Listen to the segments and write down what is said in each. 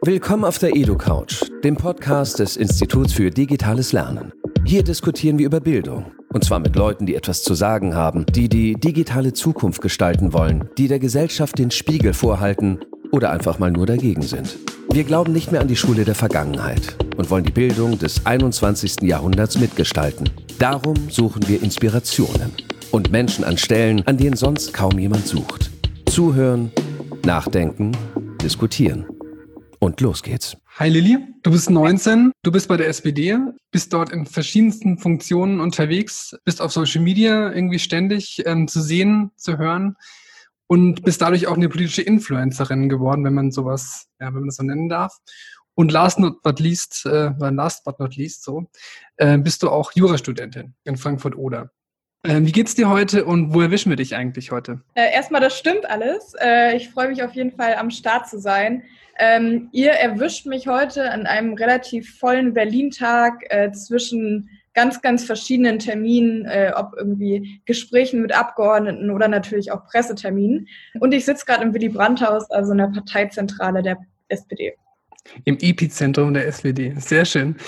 Willkommen auf der EduCouch, dem Podcast des Instituts für digitales Lernen. Hier diskutieren wir über Bildung. Und zwar mit Leuten, die etwas zu sagen haben, die die digitale Zukunft gestalten wollen, die der Gesellschaft den Spiegel vorhalten oder einfach mal nur dagegen sind. Wir glauben nicht mehr an die Schule der Vergangenheit und wollen die Bildung des 21. Jahrhunderts mitgestalten. Darum suchen wir Inspirationen und Menschen an Stellen, an denen sonst kaum jemand sucht. Zuhören, nachdenken, diskutieren. Und los geht's. Hi Lilly, du bist 19, du bist bei der SPD, bist dort in verschiedensten Funktionen unterwegs, bist auf Social Media irgendwie ständig zu sehen, zu hören und bist dadurch auch eine politische Influencerin geworden, wenn man sowas, wenn man das so nennen darf. Und last but not least, bist du auch Jurastudentin in Frankfurt-Oder. Wie geht's dir heute und wo erwischen wir dich eigentlich heute? Erstmal, das stimmt alles. Ich freue mich auf jeden Fall, am Start zu sein. Ihr erwischt mich heute an einem relativ vollen Berlin-Tag zwischen ganz, ganz verschiedenen Terminen, ob irgendwie Gesprächen mit Abgeordneten oder natürlich auch Presseterminen. Und ich sitze gerade im Willy-Brandt-Haus, also in der Parteizentrale der SPD. Im Epizentrum der SPD. Sehr schön.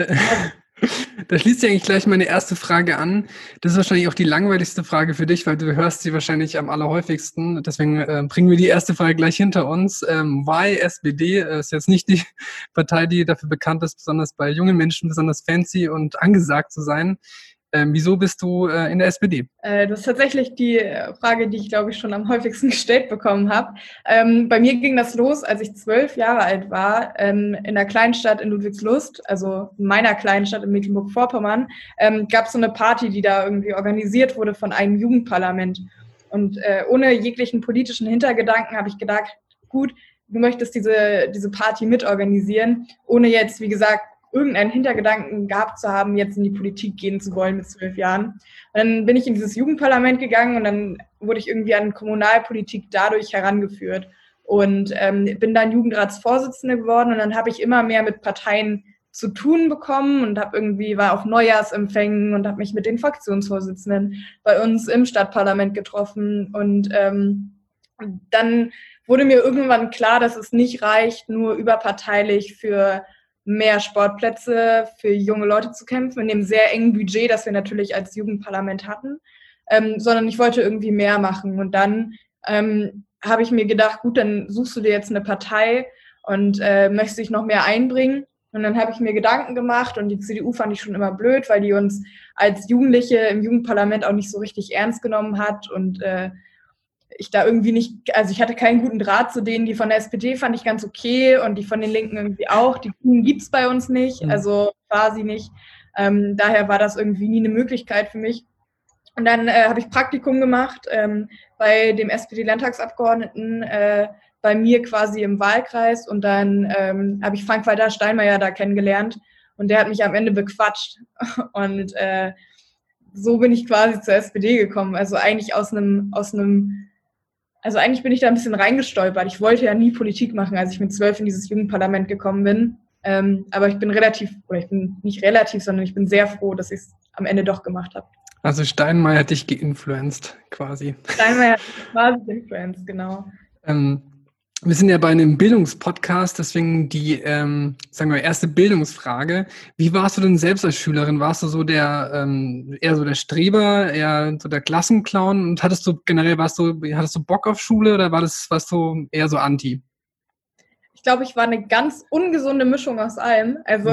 Da schließt sich eigentlich gleich meine erste Frage an. Das ist wahrscheinlich auch die langweiligste Frage für dich, weil du hörst sie wahrscheinlich am allerhäufigsten. Deswegen bringen wir die erste Frage gleich hinter uns. Why SPD ist jetzt nicht die Partei, die dafür bekannt ist, besonders bei jungen Menschen besonders fancy und angesagt zu sein. Wieso bist du in der SPD? Das ist tatsächlich die Frage, die ich, glaube ich, schon am häufigsten gestellt bekommen habe. Bei mir ging das los, als ich 12 Jahre alt war, in einer Kleinstadt in Ludwigslust, also in meiner Kleinstadt in Mecklenburg-Vorpommern, gab es so eine Party, die da irgendwie organisiert wurde von einem Jugendparlament. Und ohne jeglichen politischen Hintergedanken habe ich gedacht, gut, du möchtest diese Party mitorganisieren, ohne jetzt, wie gesagt, irgendeinen Hintergedanken gehabt zu haben, jetzt in die Politik gehen zu wollen mit 12 Jahren. Und dann bin ich in dieses Jugendparlament gegangen und dann wurde ich irgendwie an Kommunalpolitik dadurch herangeführt und bin dann Jugendratsvorsitzende geworden und dann habe ich immer mehr mit Parteien zu tun bekommen und war auf Neujahrsempfängen und habe mich mit den Fraktionsvorsitzenden bei uns im Stadtparlament getroffen und dann wurde mir irgendwann klar, dass es nicht reicht, nur überparteilich für mehr Sportplätze für junge Leute zu kämpfen, in dem sehr engen Budget, das wir natürlich als Jugendparlament hatten, sondern ich wollte irgendwie mehr machen. Und dann habe ich mir gedacht, gut, dann suchst du dir jetzt eine Partei und möchtest dich noch mehr einbringen. Und dann habe ich mir Gedanken gemacht und die CDU fand ich schon immer blöd, weil die uns als Jugendliche im Jugendparlament auch nicht so richtig ernst genommen hat und ich da irgendwie nicht, also ich hatte keinen guten Draht zu denen, die von der SPD fand ich ganz okay und die von den Linken irgendwie auch. Die Grünen gibt's bei uns nicht, also quasi nicht. Daher war das irgendwie nie eine Möglichkeit für mich. Und dann habe ich Praktikum gemacht bei dem SPD-Landtagsabgeordneten bei mir quasi im Wahlkreis und dann habe ich Frank-Walter Steinmeier da kennengelernt und der hat mich am Ende bequatscht und so bin ich quasi zur SPD gekommen. Also eigentlich eigentlich bin ich da ein bisschen reingestolpert. Ich wollte ja nie Politik machen, als ich mit 12 in dieses Jugendparlament gekommen bin. Aber ich bin ich bin sehr froh, dass ich es am Ende doch gemacht habe. Also Steinmeier hat dich geinfluenced quasi. Steinmeier hat mich quasi geinfluenced, genau. Wir sind ja bei einem Bildungspodcast, deswegen die, erste Bildungsfrage. Wie warst du denn selbst als Schülerin? Warst du so eher so der Streber, eher so der Klassenclown? Und hattest du Bock auf Schule oder warst du eher so anti? Ich glaube, ich war eine ganz ungesunde Mischung aus allem. Also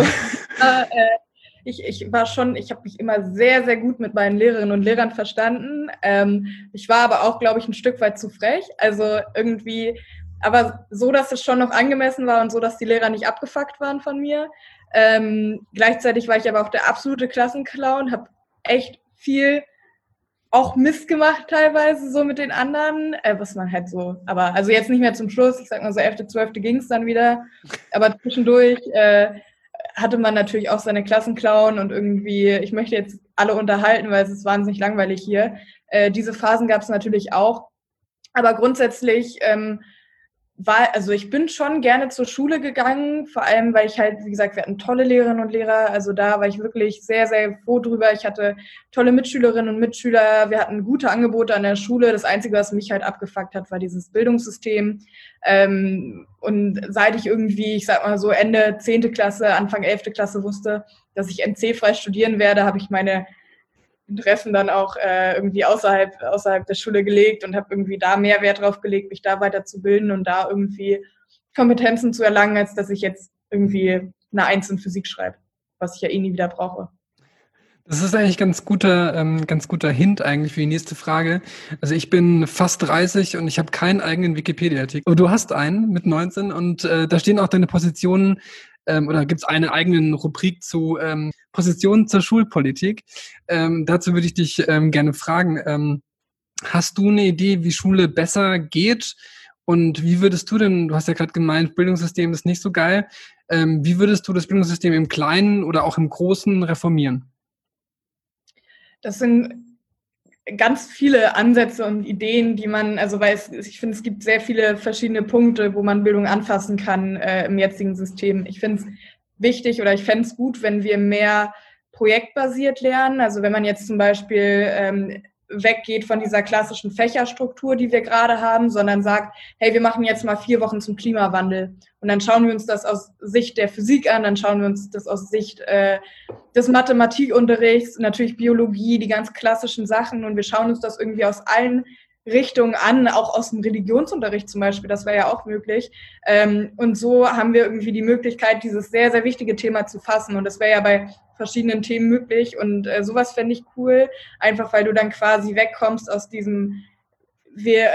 ich habe mich immer sehr, sehr gut mit meinen Lehrerinnen und Lehrern verstanden. Ich war aber auch, glaube ich, ein Stück weit zu frech. Also irgendwie, aber so, dass es schon noch angemessen war und so, dass die Lehrer nicht abgefuckt waren von mir. Gleichzeitig war ich aber auch der absolute Klassenclown, habe echt viel auch Mist gemacht teilweise so mit den anderen, was man halt so, aber also jetzt nicht mehr zum Schluss, ich sag mal so 11., 12. ging es dann wieder, aber zwischendurch hatte man natürlich auch seine Klassenclown und irgendwie, ich möchte jetzt alle unterhalten, weil es ist wahnsinnig langweilig hier. Diese Phasen gab es natürlich auch, aber grundsätzlich also ich bin schon gerne zur Schule gegangen, vor allem, weil ich halt, wie gesagt, wir hatten tolle Lehrerinnen und Lehrer, also da war ich wirklich sehr, sehr froh drüber. Ich hatte tolle Mitschülerinnen und Mitschüler, wir hatten gute Angebote an der Schule. Das Einzige, was mich halt abgefuckt hat, war dieses Bildungssystem. Und seit ich irgendwie, ich sag mal so Ende 10. Klasse, Anfang 11. Klasse wusste, dass ich NC-frei studieren werde, habe ich meine Interessen dann auch irgendwie außerhalb der Schule gelegt und habe irgendwie da mehr Wert drauf gelegt, mich da weiterzubilden und da irgendwie Kompetenzen zu erlangen, als dass ich jetzt irgendwie eine 1 in Physik schreibe, was ich ja eh nie wieder brauche. Das ist eigentlich ganz guter Hint eigentlich für die nächste Frage. Also ich bin fast 30 und ich habe keinen eigenen Wikipedia-Artikel. Aber du hast einen mit 19 und da stehen auch deine Positionen oder gibt es eine eigene Rubrik zu Positionen zur Schulpolitik. Dazu würde ich dich gerne fragen. Hast du eine Idee, wie Schule besser geht? Und wie würdest du denn, du hast ja gerade gemeint, Bildungssystem ist nicht so geil, wie würdest du das Bildungssystem im Kleinen oder auch im Großen reformieren? Das sind ganz viele Ansätze und Ideen, die man, also weil ich finde, es gibt sehr viele verschiedene Punkte, wo man Bildung anfassen kann im jetzigen System. Ich finde es wichtig oder ich fände es gut, wenn wir mehr projektbasiert lernen. Also wenn man jetzt zum Beispiel weggeht von dieser klassischen Fächerstruktur, die wir gerade haben, sondern sagt, hey, wir machen jetzt mal 4 Wochen zum Klimawandel. Und dann schauen wir uns das aus Sicht der Physik an, dann schauen wir uns das aus Sicht des Mathematikunterrichts, natürlich Biologie, die ganz klassischen Sachen. Und wir schauen uns das irgendwie aus allen Richtungen an, auch aus dem Religionsunterricht zum Beispiel, das wäre ja auch möglich. Und so haben wir irgendwie die Möglichkeit, dieses sehr, sehr wichtige Thema zu fassen. Und das wäre ja bei verschiedenen Themen möglich. Und sowas fände ich cool, einfach weil du dann quasi wegkommst aus diesem, wir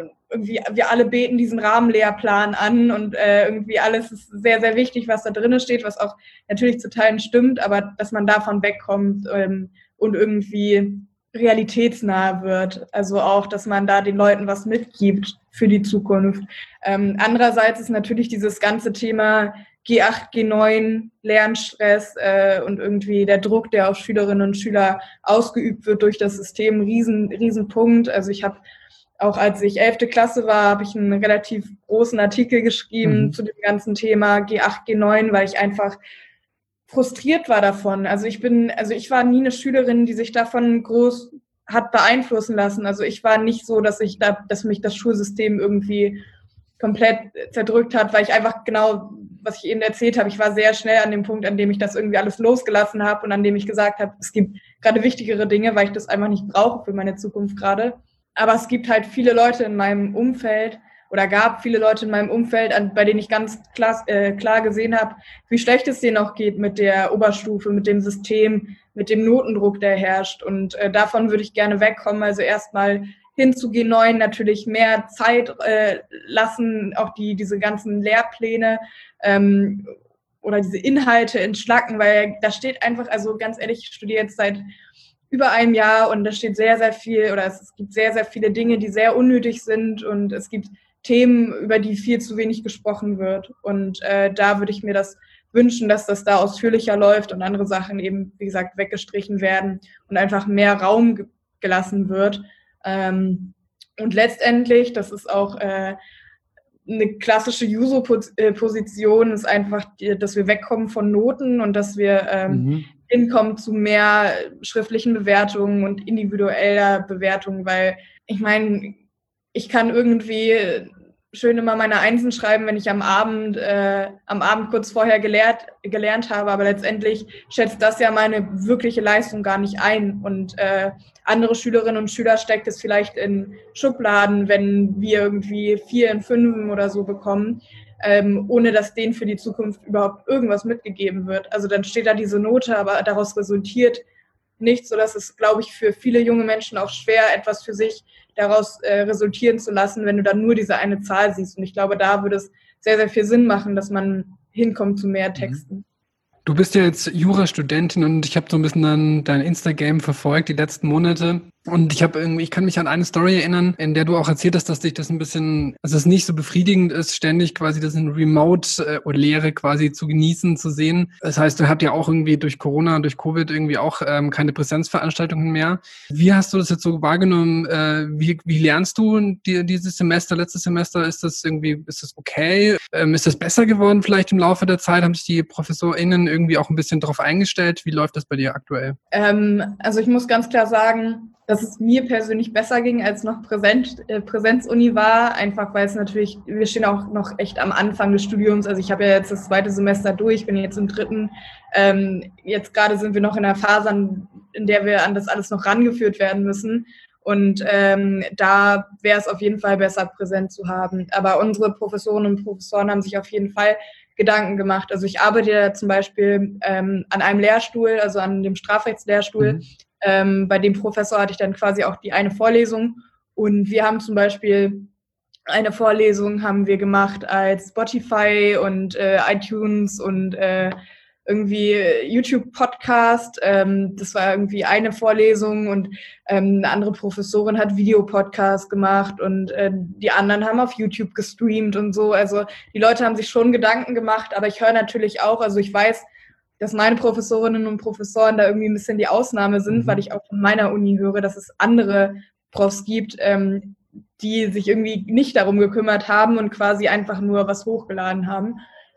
alle beten diesen Rahmenlehrplan an und irgendwie alles ist sehr, sehr wichtig, was da drin steht, was auch natürlich zu Teilen stimmt, aber dass man davon wegkommt und irgendwie realitätsnah wird. Also auch, dass man da den Leuten was mitgibt für die Zukunft. Andererseits ist natürlich dieses ganze Thema G8, G9, Lernstress und irgendwie der Druck, der auf Schülerinnen und Schüler ausgeübt wird durch das System, riesen Punkt. Also ich habe auch, als ich 11. Klasse war, habe ich einen relativ großen Artikel geschrieben zu dem ganzen Thema G8, G9, weil ich einfach frustriert war davon. Also ich war nie eine Schülerin, die sich davon groß hat beeinflussen lassen. Also ich war nicht so, dass mich das Schulsystem irgendwie komplett zerdrückt hat, weil ich einfach genau, was ich eben erzählt habe, ich war sehr schnell an dem Punkt, an dem ich das irgendwie alles losgelassen habe und an dem ich gesagt habe, es gibt gerade wichtigere Dinge, weil ich das einfach nicht brauche für meine Zukunft gerade. Aber es gibt halt viele Leute in meinem Umfeld, oder gab viele Leute in meinem Umfeld, bei denen ich ganz klar gesehen habe, wie schlecht es denen auch geht mit der Oberstufe, mit dem System, mit dem Notendruck, der herrscht. Und davon würde ich gerne wegkommen. Also erstmal hin zu G9 natürlich mehr Zeit lassen, auch diese ganzen Lehrpläne oder diese Inhalte entschlacken, weil da steht einfach, also ganz ehrlich, ich studiere jetzt seit über einem Jahr und da steht sehr, sehr viel, oder es gibt sehr, sehr viele Dinge, die sehr unnötig sind und es gibt Themen, über die viel zu wenig gesprochen wird. Und da würde ich mir das wünschen, dass das da ausführlicher läuft und andere Sachen eben, wie gesagt, weggestrichen werden und einfach mehr Raum gelassen wird. Und letztendlich, das ist auch eine klassische Juso-Position, ist einfach, dass wir wegkommen von Noten und dass wir hinkommen zu mehr schriftlichen Bewertungen und individueller Bewertungen, weil ich meine, ich kann irgendwie schön immer meine Einsen schreiben, wenn ich am Abend kurz vorher gelernt habe, aber letztendlich schätzt das ja meine wirkliche Leistung gar nicht ein. Und andere Schülerinnen und Schüler steckt es vielleicht in Schubladen, wenn wir irgendwie 4 in 5 oder so bekommen, ohne dass denen für die Zukunft überhaupt irgendwas mitgegeben wird. Also dann steht da diese Note, aber daraus resultiert nichts, sodass es, glaube ich, für viele junge Menschen auch schwer, etwas für sich daraus resultieren zu lassen, wenn du dann nur diese eine Zahl siehst. Und ich glaube, da würde es sehr, sehr viel Sinn machen, dass man hinkommt zu mehr Texten. Du bist ja jetzt Jurastudentin und ich habe so ein bisschen dann dein Instagram verfolgt die letzten Monate. Und ich kann mich an eine Story erinnern, in der du auch erzählt hast, dass dich das ein bisschen, also es nicht so befriedigend ist, ständig quasi das in Remote-Lehre quasi zu genießen, zu sehen. Das heißt, du habt ja auch irgendwie durch Corona, durch Covid irgendwie auch keine Präsenzveranstaltungen mehr. Wie hast du das jetzt so wahrgenommen? Wie lernst du dieses Semester, letztes Semester? Ist das okay? Ist das besser geworden vielleicht im Laufe der Zeit? Haben sich die ProfessorInnen irgendwie auch ein bisschen darauf eingestellt? Wie läuft das bei dir aktuell? Also ich muss ganz klar sagen, dass es mir persönlich besser ging, als noch Präsenzuni war, einfach weil es natürlich, wir stehen auch noch echt am Anfang des Studiums, also ich habe ja jetzt das 2. Semester durch, bin jetzt im 3. Jetzt gerade sind wir noch in der Phase, in der wir an das alles noch rangeführt werden müssen und da wäre es auf jeden Fall besser, präsent zu haben, aber unsere Professorinnen und Professoren haben sich auf jeden Fall Gedanken gemacht, also ich arbeite ja zum Beispiel an einem Lehrstuhl, also an dem Strafrechtslehrstuhl. Bei dem Professor hatte ich dann quasi auch die eine Vorlesung und wir haben zum Beispiel eine Vorlesung haben wir gemacht als Spotify und iTunes und irgendwie YouTube-Podcast. Das war irgendwie eine Vorlesung und eine andere Professorin hat Videopodcast gemacht und die anderen haben auf YouTube gestreamt und so. Also die Leute haben sich schon Gedanken gemacht, aber ich höre natürlich auch, also ich weiß, dass meine Professorinnen und Professoren da irgendwie ein bisschen die Ausnahme sind, weil ich auch von meiner Uni höre, dass es andere Profs gibt, die sich irgendwie nicht darum gekümmert haben und quasi einfach nur was hochgeladen haben.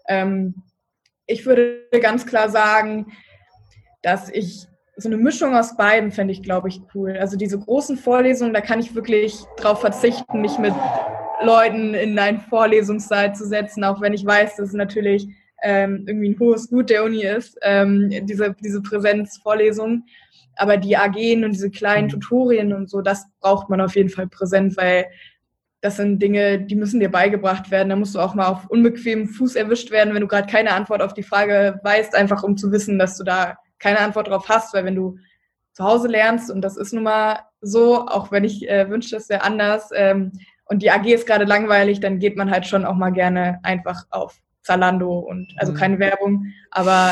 Ich würde ganz klar sagen, dass ich so eine Mischung aus beiden fände ich, glaube ich, cool. Also diese großen Vorlesungen, da kann ich wirklich drauf verzichten, mich mit Leuten in einen Vorlesungssaal zu setzen, auch wenn ich weiß, dass es natürlich irgendwie ein hohes Gut der Uni ist, diese Präsenzvorlesung. Aber die AGen und diese kleinen Tutorien und so, das braucht man auf jeden Fall präsent, weil das sind Dinge, die müssen dir beigebracht werden. Da musst du auch mal auf unbequemem Fuß erwischt werden, wenn du gerade keine Antwort auf die Frage weißt, einfach um zu wissen, dass du da keine Antwort drauf hast, weil wenn du zu Hause lernst, und das ist nun mal so, auch wenn ich wünschte, es wäre anders, und die AG ist gerade langweilig, dann geht man halt schon auch mal gerne einfach auf Zalando und also keine Werbung, aber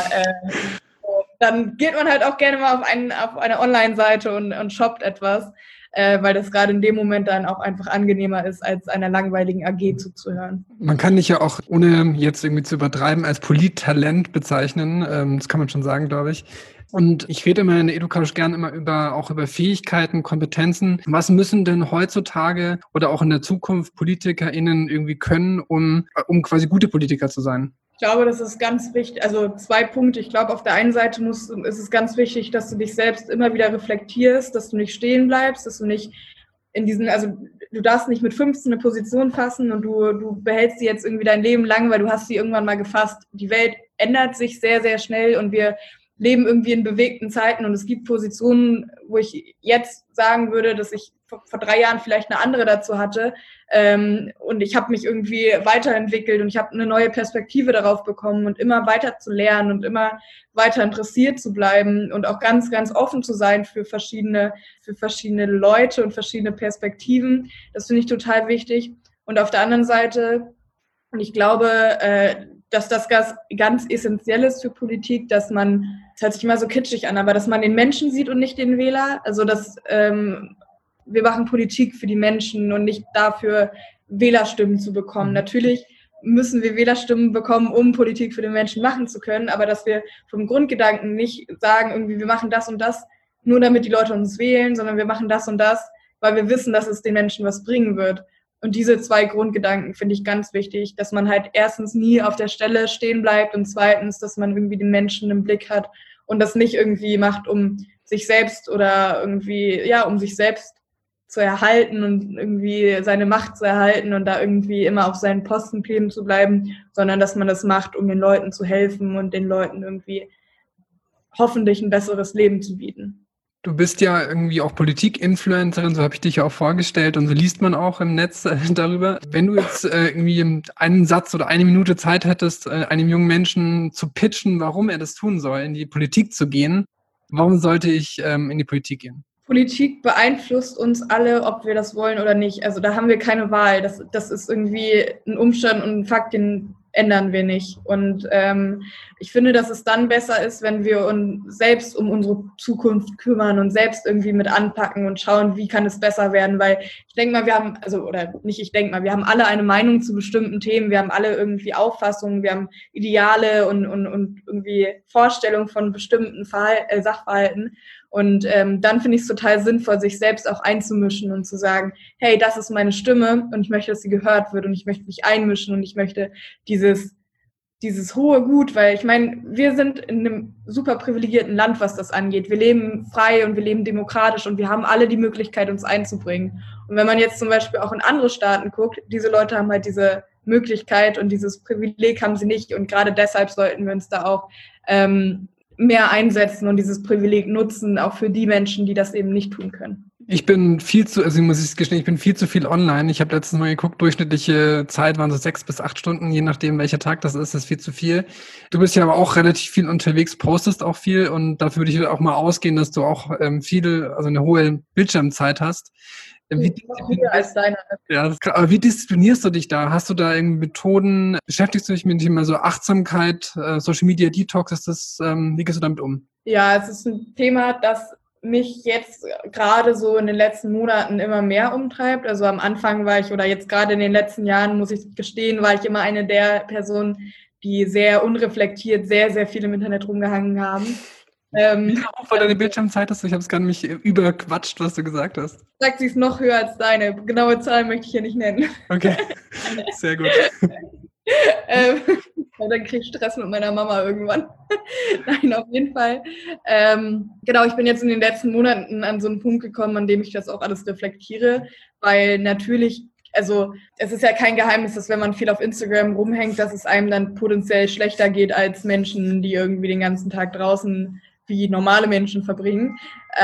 dann geht man halt auch gerne mal auf eine Online-Seite und shoppt etwas, weil das gerade in dem Moment dann auch einfach angenehmer ist, als einer langweiligen AG zuzuhören. Man kann dich ja auch, ohne jetzt irgendwie zu übertreiben, als Polittalent bezeichnen. Das kann man schon sagen, glaube ich. Und ich rede immer in der EduCouch gern immer auch über Fähigkeiten, Kompetenzen. Was müssen denn heutzutage oder auch in der Zukunft PolitikerInnen irgendwie können, um quasi gute Politiker zu sein? Ich glaube, das ist ganz wichtig, also 2 Punkte. Ich glaube, auf der einen Seite ist es ganz wichtig, dass du dich selbst immer wieder reflektierst, dass du nicht stehen bleibst, dass du nicht also du darfst nicht mit 15 eine Position fassen und du behältst sie jetzt irgendwie dein Leben lang, weil du hast sie irgendwann mal gefasst. Die Welt ändert sich sehr, sehr schnell und wir leben irgendwie in bewegten Zeiten und es gibt Positionen, wo ich jetzt sagen würde, dass ich vor 3 Jahren vielleicht eine andere dazu hatte und ich habe mich irgendwie weiterentwickelt und ich habe eine neue Perspektive darauf bekommen und immer weiter zu lernen und immer weiter interessiert zu bleiben und auch ganz, ganz offen zu sein für verschiedene Leute und verschiedene Perspektiven. Das finde ich total wichtig. Und auf der anderen Seite, und ich glaube, dass das ganz essentiell ist für Politik, dass man, das hört sich immer so kitschig an, aber dass man den Menschen sieht und nicht den Wähler. Also dass wir machen Politik für die Menschen und nicht dafür, Wählerstimmen zu bekommen. Natürlich müssen wir Wählerstimmen bekommen, um Politik für den Menschen machen zu können, aber dass wir vom Grundgedanken nicht sagen, irgendwie wir machen das und das, nur damit die Leute uns wählen, sondern wir machen das und das, weil wir wissen, dass es den Menschen was bringen wird. Und diese 2 Grundgedanken finde ich ganz wichtig, dass man halt erstens nie auf der Stelle stehen bleibt und zweitens, dass man irgendwie den Menschen im Blick hat und das nicht irgendwie macht, um sich selbst oder irgendwie, ja, um sich selbst zu erhalten und irgendwie seine Macht zu erhalten und da irgendwie immer auf seinen Posten kleben zu bleiben, sondern dass man das macht, um den Leuten zu helfen und den Leuten irgendwie hoffentlich ein besseres Leben zu bieten. Du bist ja irgendwie auch Politik-Influencerin, so habe ich dich ja auch vorgestellt und so liest man auch im Netz darüber. Wenn du jetzt irgendwie einen Satz oder eine Minute Zeit hättest, einem jungen Menschen zu pitchen, warum er das tun soll, in die Politik zu gehen, warum sollte ich in die Politik gehen? Politik beeinflusst uns alle, ob wir das wollen oder nicht. Also da haben wir keine Wahl. Das ist irgendwie ein Umstand und ein Fakt, den ändern wir nicht. Und ich finde, dass es dann besser ist, wenn wir uns selbst um unsere Zukunft kümmern und selbst irgendwie mit anpacken und schauen, wie kann es besser werden. Weil ich denke mal, wir haben alle eine Meinung zu bestimmten Themen, wir haben alle irgendwie Auffassungen, wir haben Ideale und irgendwie Vorstellungen von bestimmten Sachverhalten. Und dann finde ich es total sinnvoll, sich selbst auch einzumischen und zu sagen, hey, das ist meine Stimme und ich möchte, dass sie gehört wird und ich möchte mich einmischen und ich möchte dieses hohe Gut, weil ich meine, wir sind in einem super privilegierten Land, was das angeht. Wir leben frei und wir leben demokratisch und wir haben alle die Möglichkeit, uns einzubringen. Und wenn man jetzt zum Beispiel auch in andere Staaten guckt, diese Leute haben halt diese Möglichkeit und dieses Privileg haben sie nicht und gerade deshalb sollten wir uns da auch mehr einsetzen und dieses Privileg nutzen, auch für die Menschen, die das eben nicht tun können. Ich muss ich gestehen, ich bin viel zu viel online. Ich habe letztens mal geguckt, durchschnittliche Zeit waren so 6 bis 8 Stunden, je nachdem, welcher Tag das ist viel zu viel. Du bist ja aber auch relativ viel unterwegs, postest auch viel und dafür würde ich auch mal ausgehen, dass du auch eine hohe Bildschirmzeit hast. Wie disziplinierst du dich da? Hast du da irgendwie Methoden? Beschäftigst du dich mit dem Thema so Achtsamkeit, Social Media Detox? Wie gehst du damit um? Ja, es ist ein Thema, das mich jetzt gerade so in den letzten Monaten immer mehr umtreibt. Also am Anfang jetzt gerade in den letzten Jahren, muss ich gestehen, war ich immer eine der Personen, die sehr unreflektiert sehr, sehr viel im Internet rumgehangen haben. Wie hoch war deine Bildschirmzeit? Ich habe es gar nicht überquatscht, was du gesagt hast. Sagt sie es noch höher als deine. Genaue Zahlen möchte ich hier nicht nennen. Okay, sehr gut. Dann kriege ich Stress mit meiner Mama irgendwann. Nein, auf jeden Fall. Genau, ich bin jetzt in den letzten Monaten an so einen Punkt gekommen, an dem ich das auch alles reflektiere, weil natürlich, also es ist ja kein Geheimnis, dass wenn man viel auf Instagram rumhängt, dass es einem dann potenziell schlechter geht als Menschen, die irgendwie den ganzen Tag draußen wie normale Menschen verbringen.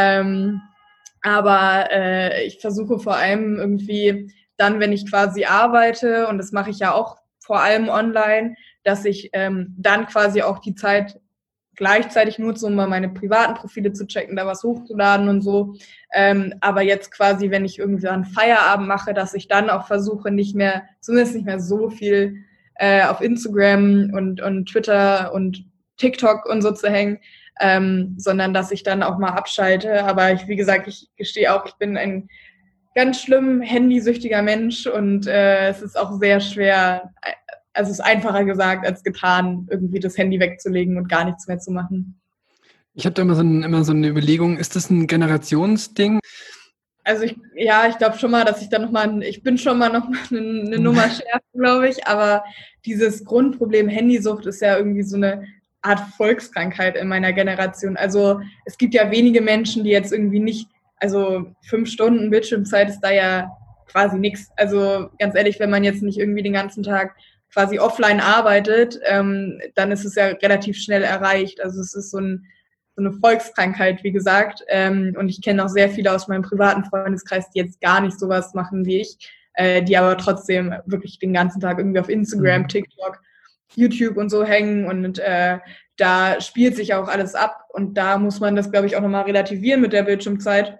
Aber ich versuche vor allem irgendwie dann, wenn ich quasi arbeite, und das mache ich ja auch vor allem online, dass ich dann quasi auch die Zeit gleichzeitig nutze, um mal meine privaten Profile zu checken, da was hochzuladen und so. Aber jetzt quasi, wenn ich irgendwie einen Feierabend mache, dass ich dann auch versuche, zumindest nicht mehr so viel auf Instagram und Twitter und TikTok und so zu hängen, sondern dass ich dann auch mal abschalte. Aber wie gesagt, ich gestehe auch, ich bin ein ganz schlimm handysüchtiger Mensch und es ist auch sehr schwer, also es ist einfacher gesagt als getan, irgendwie das Handy wegzulegen und gar nichts mehr zu machen. Ich habe da immer so eine Überlegung, ist das ein Generationsding? Also ich glaube schon mal, dass ich bin schon mal noch eine Nummer schärfer, glaube ich, aber dieses Grundproblem Handysucht ist ja irgendwie so eine Art Volkskrankheit in meiner Generation. Also es gibt ja wenige Menschen, die jetzt irgendwie nicht, also 5 Stunden Bildschirmzeit ist da ja quasi nichts. Also ganz ehrlich, wenn man jetzt nicht irgendwie den ganzen Tag quasi offline arbeitet, dann ist es ja relativ schnell erreicht. Also es ist so eine Volkskrankheit, wie gesagt. Und ich kenne auch sehr viele aus meinem privaten Freundeskreis, die jetzt gar nicht sowas machen wie ich, die aber trotzdem wirklich den ganzen Tag irgendwie auf Instagram, TikTok, YouTube und so hängen. Und da spielt sich auch alles ab. Und da muss man das, glaube ich, auch nochmal relativieren mit der Bildschirmzeit.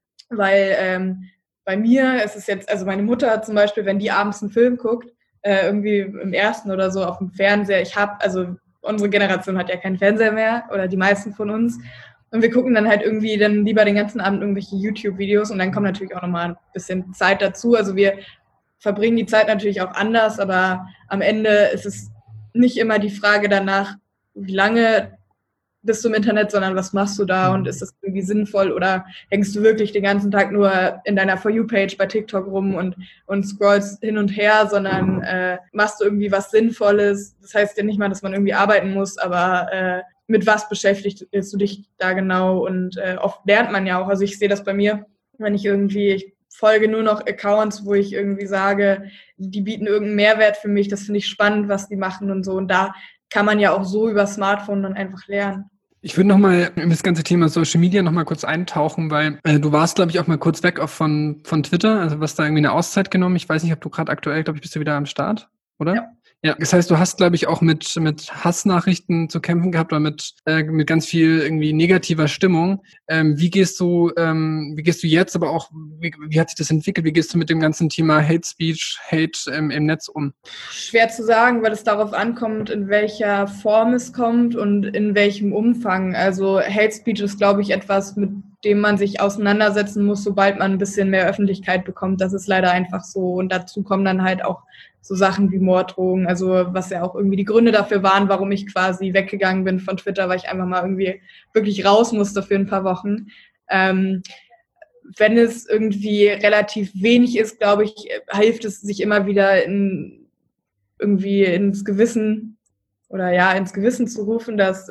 Weil bei mir ist es jetzt, also meine Mutter zum Beispiel, wenn die abends einen Film guckt, irgendwie im ersten oder so auf dem Fernseher, also unsere Generation hat ja keinen Fernseher mehr oder die meisten von uns und wir gucken dann halt irgendwie dann lieber den ganzen Abend irgendwelche YouTube-Videos und dann kommt natürlich auch nochmal ein bisschen Zeit dazu, also wir verbringen die Zeit natürlich auch anders, aber am Ende ist es nicht immer die Frage danach, wie lange bist du im Internet, sondern was machst du da und ist das irgendwie sinnvoll oder hängst du wirklich den ganzen Tag nur in deiner For You-Page bei TikTok rum und scrollst hin und her, sondern machst du irgendwie was Sinnvolles. Das heißt ja nicht mal, dass man irgendwie arbeiten muss, aber mit was beschäftigst du dich da genau und oft lernt man ja auch. Also ich sehe das bei mir, wenn ich folge nur noch Accounts, wo ich irgendwie sage, die bieten irgendeinen Mehrwert für mich, das finde ich spannend, was die machen und so und da kann man ja auch so über Smartphone dann einfach lernen. Ich würde nochmal in das ganze Thema Social Media nochmal kurz eintauchen, weil du warst, glaube ich, auch mal kurz weg von Twitter, also du hast da irgendwie eine Auszeit genommen. Ich weiß nicht, ob du gerade aktuell, glaube ich, bist du wieder am Start, oder? Ja, das heißt, du hast, glaube ich, auch mit Hassnachrichten zu kämpfen gehabt oder mit ganz viel irgendwie negativer Stimmung. Wie gehst du jetzt, aber auch, wie hat sich das entwickelt? Wie gehst du mit dem ganzen Thema Hate Speech, Hate im Netz um? Schwer zu sagen, weil es darauf ankommt, in welcher Form es kommt und in welchem Umfang. Also Hate Speech ist, glaube ich, etwas, mit dem man sich auseinandersetzen muss, sobald man ein bisschen mehr Öffentlichkeit bekommt. Das ist leider einfach so. Und dazu kommen dann halt auch so Sachen wie Morddrohungen, also was ja auch irgendwie die Gründe dafür waren, warum ich quasi weggegangen bin von Twitter, weil ich einfach mal irgendwie wirklich raus musste für ein paar Wochen. Wenn es irgendwie relativ wenig ist, glaube ich, hilft es sich immer wieder irgendwie ins Gewissen zu rufen, dass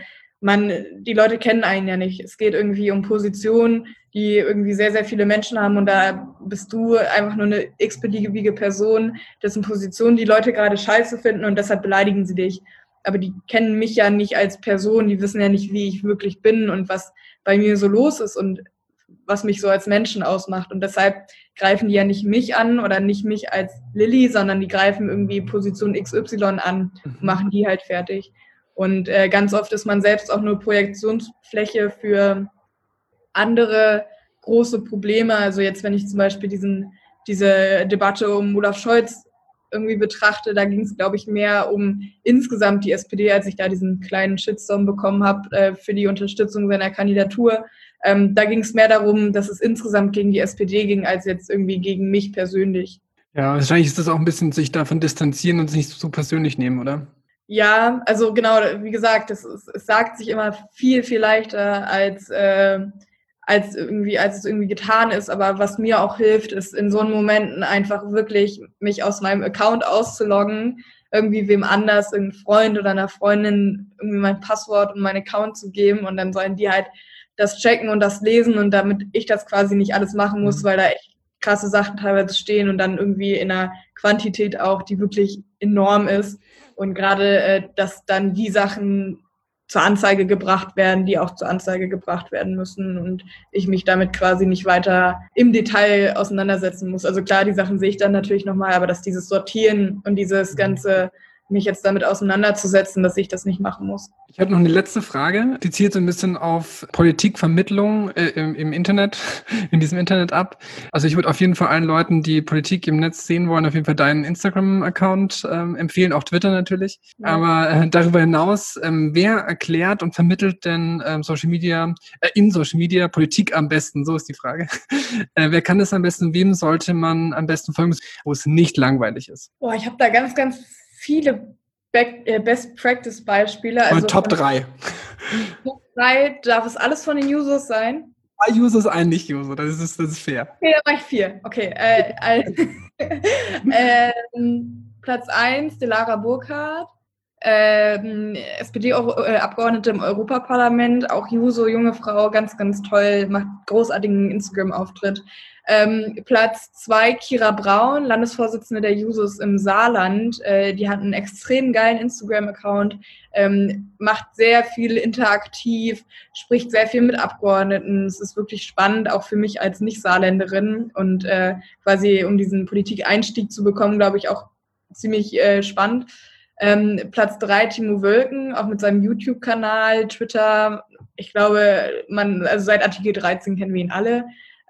die Leute kennen einen ja nicht. Es geht irgendwie um Positionen, die irgendwie sehr, sehr viele Menschen haben und da bist du einfach nur eine x-beliebige Person, dessen Position die Leute gerade scheiße finden und deshalb beleidigen sie dich. Aber die kennen mich ja nicht als Person, die wissen ja nicht, wie ich wirklich bin und was bei mir so los ist und was mich so als Menschen ausmacht. Und deshalb greifen die ja nicht mich an oder nicht mich als Lilly, sondern die greifen irgendwie Position XY an und machen die halt fertig. Und ganz oft ist man selbst auch nur Projektionsfläche für andere große Probleme. Also jetzt, wenn ich zum Beispiel diese Debatte um Olaf Scholz irgendwie betrachte, da ging es, glaube ich, mehr um insgesamt die SPD, als ich da diesen kleinen Shitstorm bekommen habe für die Unterstützung seiner Kandidatur. Da ging es mehr darum, dass es insgesamt gegen die SPD ging, als jetzt irgendwie gegen mich persönlich. Ja, wahrscheinlich ist das auch ein bisschen sich davon distanzieren und es nicht so persönlich nehmen, oder? Ja, also genau, wie gesagt, es sagt sich immer viel, viel leichter, als es irgendwie getan ist. Aber was mir auch hilft, ist in so einen Momenten einfach wirklich mich aus meinem Account auszuloggen, irgendwie wem anders, irgendein Freund oder einer Freundin irgendwie mein Passwort und meinen Account zu geben und dann sollen die halt das checken und das lesen und damit ich das quasi nicht alles machen muss, weil da echt krasse Sachen teilweise stehen und dann irgendwie in einer Quantität auch, die wirklich enorm ist. Und gerade, dass dann die Sachen zur Anzeige gebracht werden, die auch zur Anzeige gebracht werden müssen und ich mich damit quasi nicht weiter im Detail auseinandersetzen muss. Also klar, die Sachen sehe ich dann natürlich nochmal, aber dass dieses Sortieren und dieses ganze mich jetzt damit auseinanderzusetzen, dass ich das nicht machen muss. Ich habe noch eine letzte Frage, die zielt so ein bisschen auf Politikvermittlung im Internet, in diesem Internet ab. Also ich würde auf jeden Fall allen Leuten, die Politik im Netz sehen wollen, auf jeden Fall deinen Instagram-Account empfehlen, auch Twitter natürlich. Ja. Aber darüber hinaus, wer erklärt und vermittelt denn in Social Media Politik am besten? So ist die Frage. Wer kann das am besten? Wem sollte man am besten folgen, wo es nicht langweilig ist? Boah, ich habe da ganz, ganz viele Best-Practice-Beispiele. Also Top 3. Top 3 darf es alles von den Users sein? 2 Users, ein Nicht-User, das ist fair. Okay, dann mache ich 4. Okay. Platz 1, Delara Burkhardt, SPD-Abgeordnete im Europaparlament, auch Juso, junge Frau, ganz, ganz toll, macht großartigen Instagram-Auftritt. Platz 2, Kira Braun, Landesvorsitzende der Jusos im Saarland. Die hat einen extrem geilen Instagram-Account, macht sehr viel interaktiv, spricht sehr viel mit Abgeordneten. Es ist wirklich spannend, auch für mich als Nicht-Saarländerin und quasi um diesen Politikeinstieg zu bekommen, glaube ich, auch ziemlich spannend. Platz 3, Timo Wölken, auch mit seinem YouTube-Kanal, Twitter. Ich glaube, also seit Artikel 13 kennen wir ihn alle.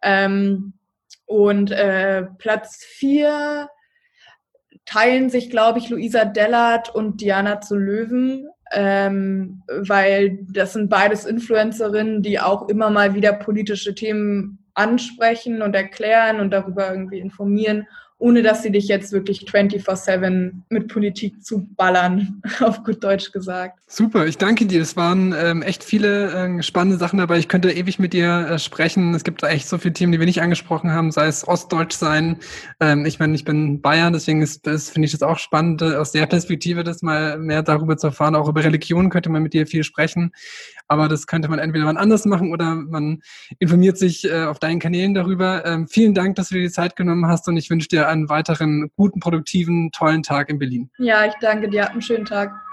Und Platz 4 teilen sich, glaube ich, Luisa Dellert und Diana zu Löwen, weil das sind beides Influencerinnen, die auch immer mal wieder politische Themen ansprechen und erklären und darüber irgendwie informieren, ohne dass sie dich jetzt wirklich 24/7 mit Politik zuballern, auf gut Deutsch gesagt. Super, ich danke dir. Es waren echt viele spannende Sachen dabei. Ich könnte ewig mit dir sprechen. Es gibt echt so viele Themen, die wir nicht angesprochen haben, sei es Ostdeutsch sein. Ich meine, ich bin Bayern, deswegen finde ich das auch spannend, aus der Perspektive das mal mehr darüber zu erfahren. Auch über Religion könnte man mit dir viel sprechen. Aber das könnte man entweder wann anders machen oder man informiert sich auf deinen Kanälen darüber. Vielen Dank, dass du dir die Zeit genommen hast und ich wünsche dir einen weiteren guten, produktiven, tollen Tag in Berlin. Ja, ich danke dir. Einen schönen Tag.